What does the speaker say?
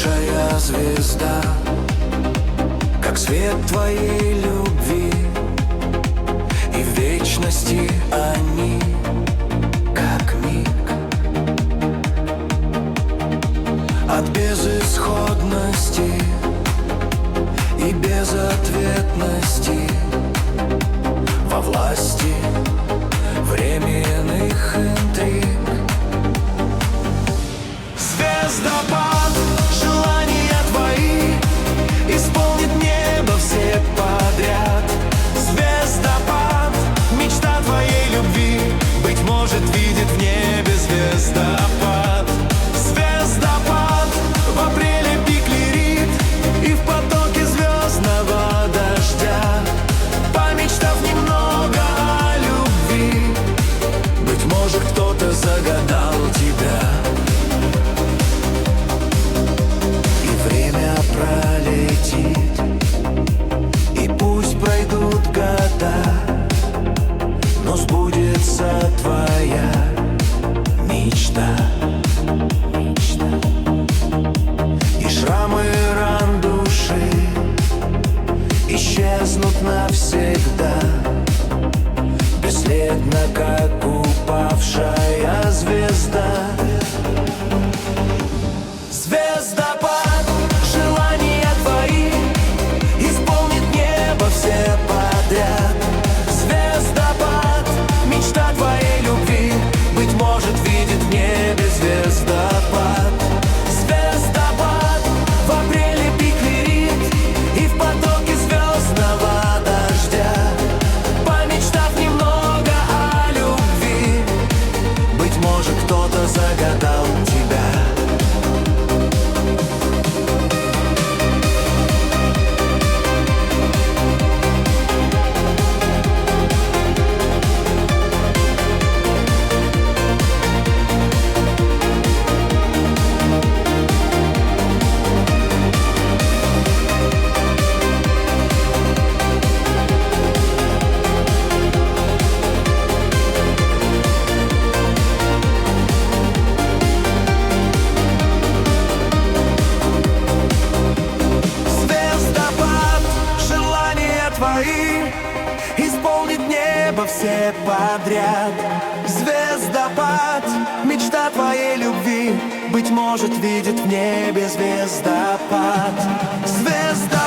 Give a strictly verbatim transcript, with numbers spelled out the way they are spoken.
павшая звезда, как свет твоей любви, и в вечности они, как миг от безысходности и безответности, во власти временных интриг. Звездопад, желания твои исполнит небо все подряд. Звездопад, мечта твоей любви, быть может, видит в небе звездопад. Звездопад, в апреле пик лирит, и в потоке звездного дождя, помечтав немного о любви, быть может, кто-то загадал тебя. Пролетит, и пусть пройдут года, но сбудется твоя мечта. И шрамы ран души исчезнут навсегда, бесследно, как упавшая звезда. Звездопад, желания твои исполнит небо все подряд. Звездопад, мечта твоей любви, быть может, видит в небе звездопад. Звездопад, в апреле пик лирит, и в потоке звездного дождя, помечтав немного о любви, быть может, кто-то загадал тебя. Исполнит небо все подряд. Звездопад, мечта твоей любви, быть может, видит в небе звездопад. Звездопад.